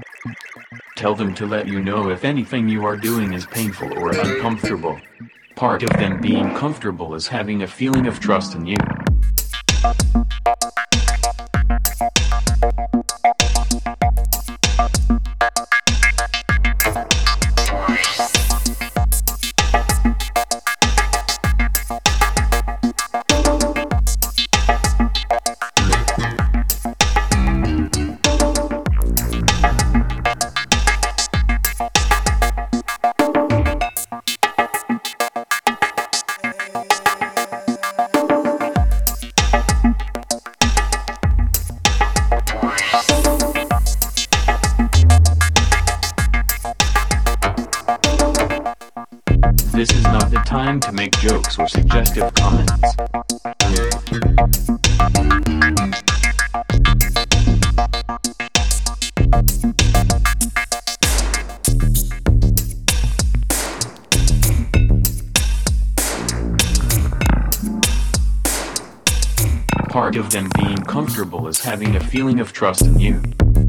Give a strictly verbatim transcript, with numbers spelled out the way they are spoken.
Tell them to let you know if anything you are doing is painful or uncomfortable. Part of them being comfortable is having a feeling of trust in you. This is not the time to make jokes or suggestive comments. Part of them being comfortable is having a feeling of trust in you.